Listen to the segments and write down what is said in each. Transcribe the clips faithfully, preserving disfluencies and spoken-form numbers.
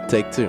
Take two.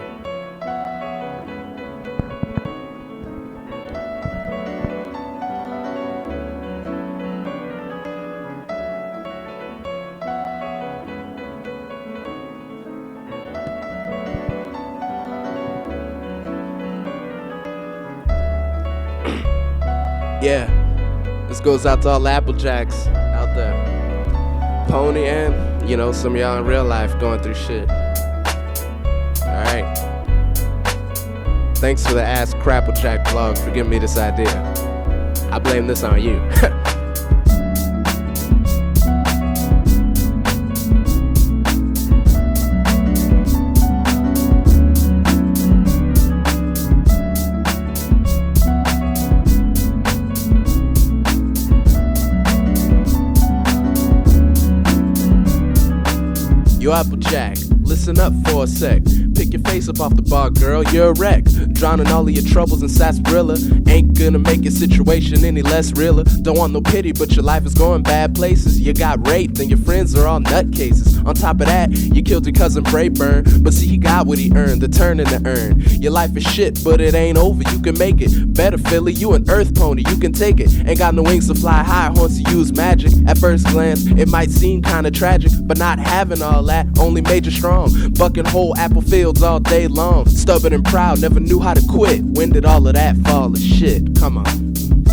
Yeah, this goes out to all the Applejacks out there. Pony and, you know, some of y'all in real life going through shit. Alright. Thanks for the Ask Crapplejack blog for giving me this idea. I blame this on you. Yo, Applejack, listen up for a sec. Pick your face up off the bar, girl, you're a wreck. Drowning all of your troubles in sarsaparilla ain't gonna make your situation any less realer. Don't want no pity, but your life is going bad places. You got raped and your friends are all nutcases. On top of that, you killed your cousin Brayburn, but see, he got what he earned, the turn in the urn. Your life is shit, but it ain't over, you can make it. Better, Philly, you an earth pony, you can take it. Ain't got no wings to fly high, once you use magic. At first glance, it might seem kinda tragic, but not having all that only made you strong. Bucking whole apple fields all day long. Stubborn and proud, never knew how to quit. When did all of that fall to shit? Come on.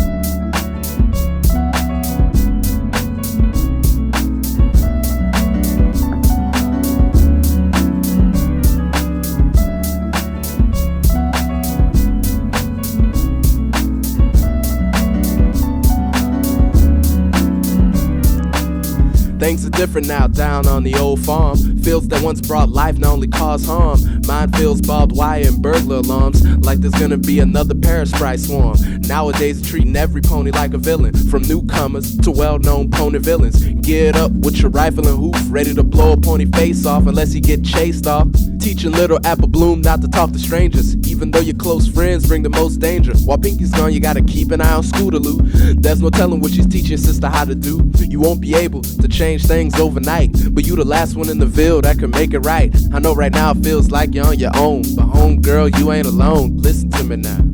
Things are different now down on the old farm. Fields that once brought life now only cause harm. Mine feels barbed wire and burglar alarms, like there's gonna be another parasprite swarm. Nowadays treating every pony like a villain, from newcomers to well-known pony villains. Geared up with your rifle and hoof, ready to blow a pony face off unless you get chased off. Teaching little Apple Bloom not to talk to strangers, even though your close friends bring the most danger. While Pinky's gone, you gotta keep an eye on Scootaloo. There's no telling what she's teaching sister how to do. You won't be able to change things overnight, but you the last one in the Ville that can make it right. I know right now it feels like you're on your own, but home girl, you ain't alone. Listen to me now.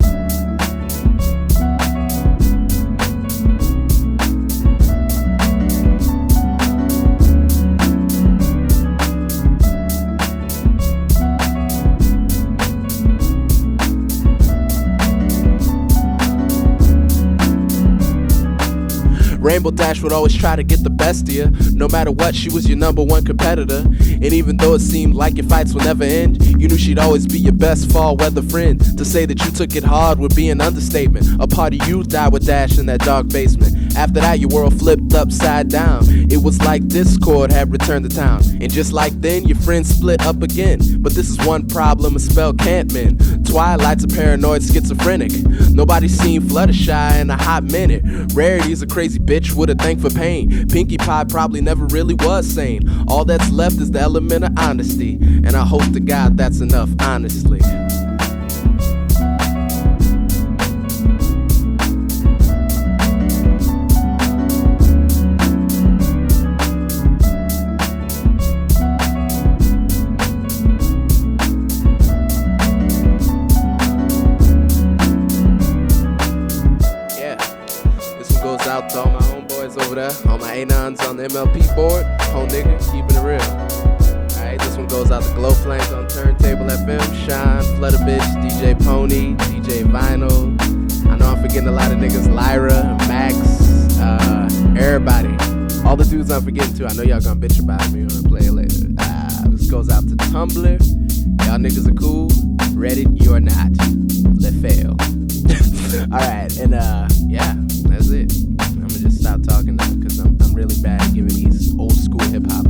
Rainbow Dash would always try to get the best of you. No matter what, she was your number one competitor. And even though it seemed like your fights will never end, you knew she'd always be your best fall weather friend. To say that you took it hard would be an understatement. A part of you died with Dash in that dark basement. After that, your world flipped upside down. It was like Discord had returned to town. And just like then, your friends split up again. But this is one problem a spell can't mend. Twilight's a paranoid schizophrenic. Nobody's seen Fluttershy in a hot minute. Rarity's a crazy bitch with a thing for pain. Pinkie Pie probably never really was sane. All that's left is the element of honesty, and I hope to God that's enough, honestly. Goes out to all my homeboys over there, all my A nines on the M L P board. Whole nigga, keeping it real. Alright, this one goes out to Glow Flames on Turntable F M, Shine, Flutter Bitch, D J Pony, D J Vinyl. I know I'm forgetting a lot of niggas, Lyra, Max, uh, everybody. All the dudes I'm forgetting too. I know y'all gonna bitch about me when I play it later. Uh, this goes out to Tumblr. Y'all niggas are cool. Reddit, you're not. Let fail. Alright, and uh, yeah. That's it. I'm gonna just stop talking now because I'm, I'm really bad at giving these old school hip hop